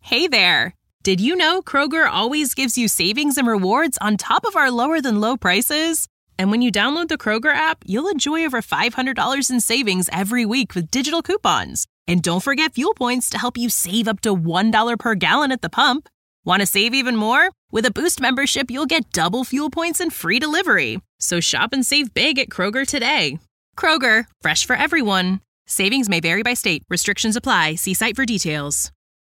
Hey there! Did you know Kroger always gives you savings and rewards on top of our lower-than-low prices? And when you download the Kroger app, you'll enjoy over $500 in savings every week with digital coupons. And don't forget fuel points to help you save up to $1 per gallon at the pump. Want to save even more? With a Boost membership, you'll get double fuel points and free delivery. So shop and save big at Kroger today. Kroger, fresh for everyone. Savings may vary by state. Restrictions apply. See site for details.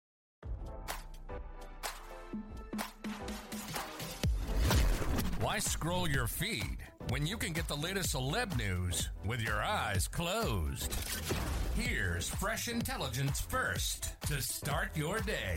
Why scroll your feed when you can get the latest celeb news with your eyes closed? Here's fresh intelligence first to start your day.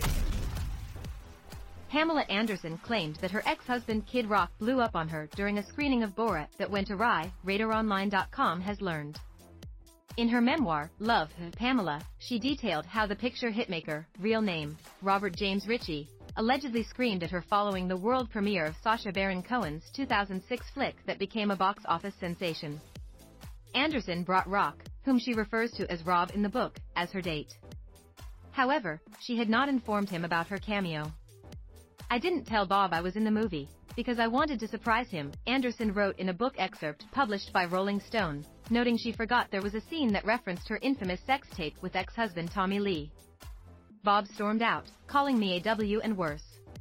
Pamela Anderson claimed that her ex-husband Kid Rock blew up on her during a screening of Borat that went awry, RadarOnline.com has learned. In her memoir, Love, Pamela, she detailed how the picture hitmaker, real name, Robert James Ritchie, allegedly screamed at her following the world premiere of Sacha Baron Cohen's 2006 flick that became a box office sensation. Anderson brought Rock, whom she refers to as Rob in the book, as her date. However, she had not informed him about her cameo. "I didn't tell Bob I was in the movie, because I wanted to surprise him," Anderson wrote in a book excerpt published by Rolling Stone, noting she forgot there was a scene that referenced her infamous sex tape with ex-husband Tommy Lee. "Bob stormed out, calling me a W and worse.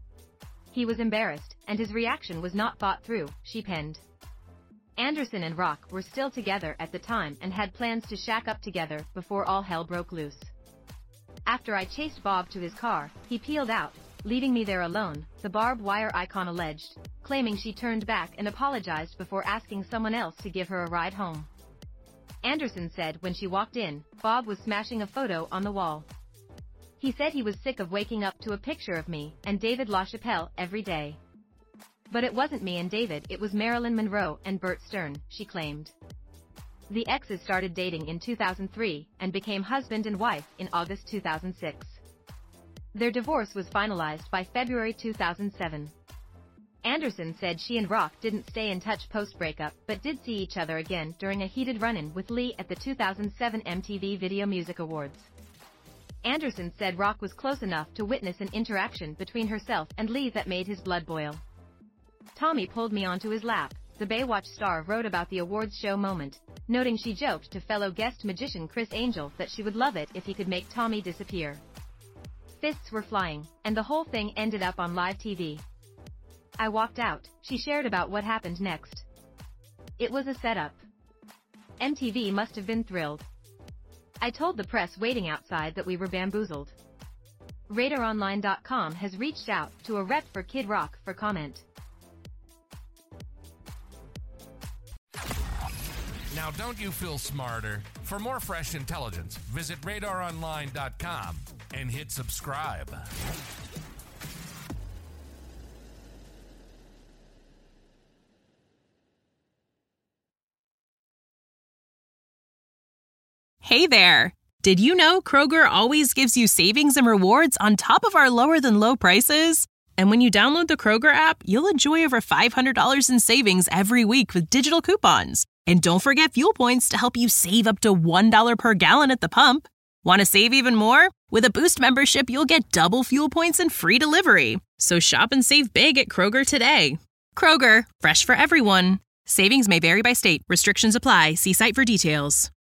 He was embarrassed, and his reaction was not thought through," she penned. Anderson and Rock were still together at the time and had plans to shack up together before all hell broke loose. "After I chased Bob to his car, he peeled out, leaving me there alone," the barbed wire icon alleged, claiming she turned back and apologized before asking someone else to give her a ride home. Anderson said when she walked in, Bob was smashing a photo on the wall. "He said he was sick of waking up to a picture of me and David LaChapelle every day. But it wasn't me and David, it was Marilyn Monroe and Bert Stern," she claimed. The exes started dating in 2003 and became husband and wife in August 2006. Their divorce was finalized by February 2007. Anderson said she and Rock didn't stay in touch post-breakup but did see each other again during a heated run-in with Lee at the 2007 MTV Video Music Awards. Anderson said Rock was close enough to witness an interaction between herself and Lee that made his blood boil. "Tommy pulled me onto his lap," the Baywatch star wrote about the awards show moment, noting she joked to fellow guest magician Chris Angel that she would love it if he could make Tommy disappear. "Fists were flying, and the whole thing ended up on live TV. I walked out," she shared about what happened next. "It was a setup. MTV must have been thrilled. I told the press waiting outside that we were bamboozled." RadarOnline.com has reached out to a rep for Kid Rock for comment. Now, don't you feel smarter? For more fresh intelligence, visit RadarOnline.com and hit subscribe. Hey there! Did you know Kroger always gives you savings and rewards on top of our lower-than-low prices? And when you download the Kroger app, you'll enjoy over $500 in savings every week with digital coupons. And don't forget fuel points to help you save up to $1 per gallon at the pump. Want to save even more? With a Boost membership, you'll get double fuel points and free delivery. So shop and save big at Kroger today. Kroger, fresh for everyone. Savings may vary by state. Restrictions apply. See site for details.